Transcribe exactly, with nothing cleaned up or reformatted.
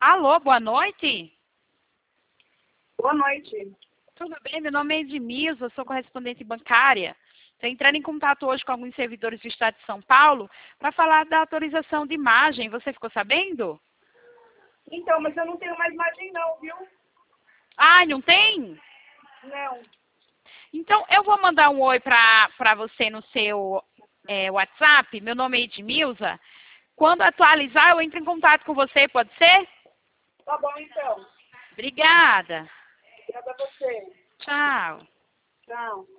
Alô, boa noite. Boa noite. Tudo bem? Meu nome é Edmilza, sou correspondente bancária. Estou entrando em contato hoje com alguns servidores do Estado de São Paulo para falar da autorização de imagem. Você ficou sabendo? Então, mas eu não tenho mais imagem não, viu? Ah, não tem? Não. Então, eu vou mandar um oi para você no seu é, WhatsApp. Meu nome é Edmilza. Quando atualizar, eu entro em contato com você, pode ser? Tá bom, então. Obrigada. Obrigada a você. Tchau. Tchau.